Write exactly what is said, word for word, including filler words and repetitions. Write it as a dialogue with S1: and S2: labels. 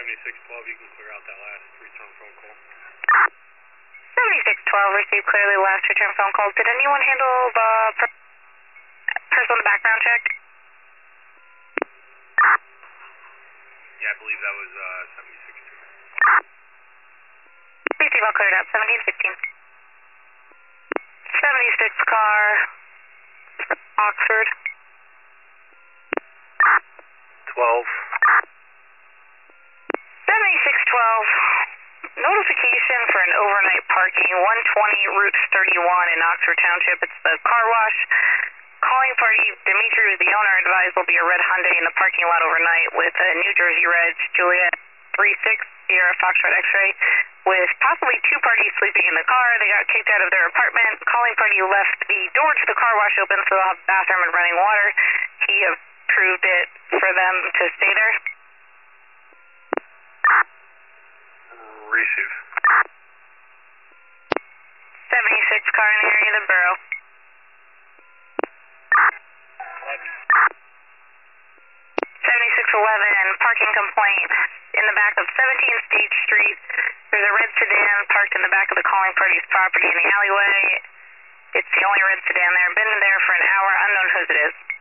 S1: seventy-six twelve, you can clear out that last return phone call.
S2: seventy-six twelve, received clearly last return phone call. Did anyone handle the per person on the background check?
S1: Yeah, I believe that was uh, seventy-six two.
S2: Receive all cleared up, seventeen fifteen. seventy-six car, Oxford.
S1: twelve.
S2: seventy-six twelve, notification for an overnight parking, one twenty Route thirty-one in Oxford Township. It's the car wash. Calling party, Dimitri, who's the owner, advised will be a red Hyundai in the parking lot overnight with a New Jersey Reg Juliet three six Sierra Foxtrot X-ray with possibly two parties sleeping in the car. They got kicked out of their apartment. Calling party left the door to the car wash open so they'll have a bathroom and running water. He approved it for them to stay there.
S1: Receive.
S2: seventy-six car in the area of the borough. seventy-six eleven, parking complaint in the back of seventeenth State Street. There's a red sedan parked in the back of the calling party's property in the alleyway. It's the only red sedan there. Been there for an hour, unknown whose it is.